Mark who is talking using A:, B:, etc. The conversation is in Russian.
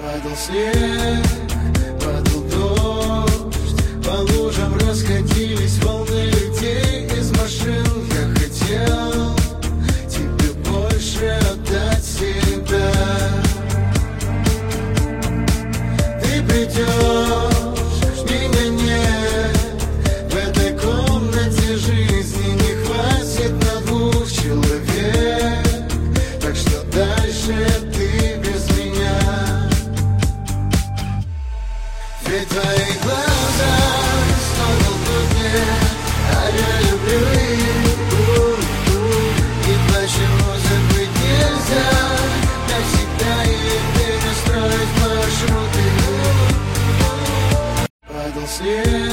A: Падал снег, падал дождь, по лужам расходились волны людей из машин. Я хотел тебе больше отдать себя. Ты придешь, меня нет, в этой комнате жизни не хватит на двух человек, так что дальше ты без меня. Ведь твои глаза снова мне, а я люблю их. И почему забыть нельзя навсегда и перестроить маршруты. Падал снег,